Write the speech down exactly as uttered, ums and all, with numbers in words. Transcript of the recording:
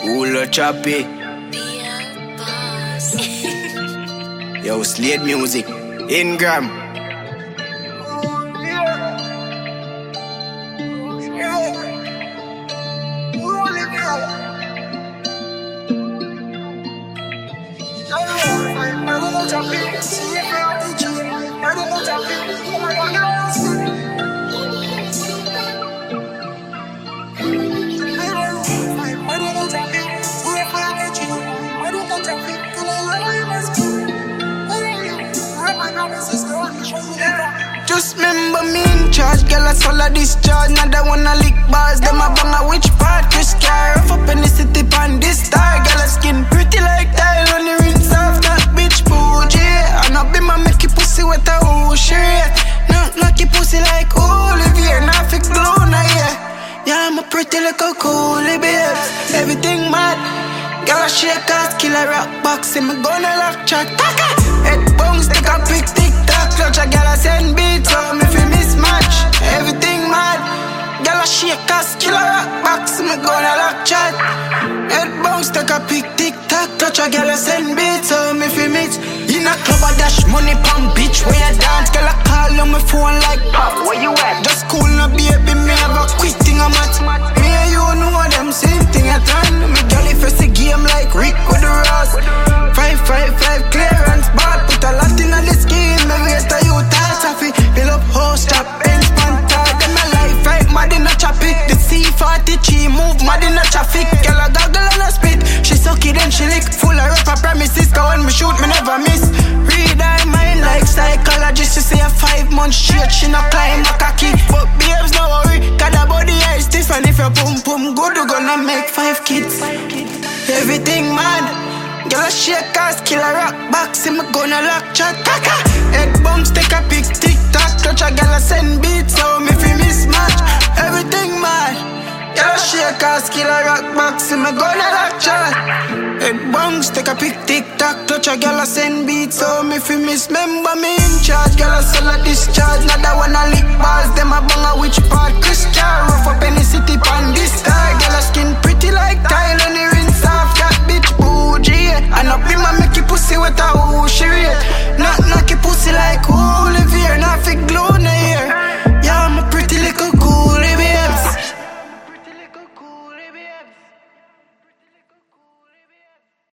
Cool or choppy. Yo, Slade music. Ingram. Just remember me in charge, girl I swallow discharge. Now they wanna lick bars, them a bang a which part. Chris car, rough up in the city pan this star. Girl her skin pretty like tile on the rinse off that bitch bougie. And I be my make your pussy with a ocean. Not knock your pussy like Olivier, not fix glue now yeah. Yeah I'm a pretty little coolie babes, everything mad. Girl I shake ass, kill a rock box, and me gonna lock chat. Head bounce, take a pic, tick tock. Clutch a girl I send beats, so me fi mismatch. Everything mad. Girl I shake ass, kill a rock box, and me gonna lock chat. Head bounce, take a pic, tick tock. Clutch a girl I send beats, so me fi mix. In a club I dash money pon bitch, where you dance? Girl I call on my phone like pop, where you at? Just cool no baby, me have a quick thing I'm at. Me and you know them same thing at time. Me girl if it's a game like Rick with the Ross. Five, five, five clearance, but put a lot in this game. Me waste a youth ass off it. Fill up host up, bench panther. Them a life right, mad in a choppy. The C forty-three move mad in a traffic. Girl a goggle and a spit. She suck it and she lick. Full of rough premises, cause when me shoot me never miss. Read her mind like psychologist. She say a five months straight, she no climb a cocky. But babes no worry, cause the body is stiff. And if you pum pum good, you gonna make five kids. Everything mad. Girl a shake ass, kill a rock box, and me gonna lock chat. Head bumps, take a pic, tick tock. Clutch a girl a send beats, so me fi mismatch. Everything mad. Girl a shake ass, kill a rock box, and me gonna lock chat. Head bumps, take a pic, tick tock. Clutch a girl a send beats, so me fi miss. Remember me in charge, girl a sell a discharge. Now that wanna lick balls, them a bang a which part. Chris car, rough up in the city pan this star. Girl a skin pretty like tile on the rinse off that bitch bougie. And up in my make your pussy with a whoosh rate. Not knock your pussy like Olivier, not fig glue.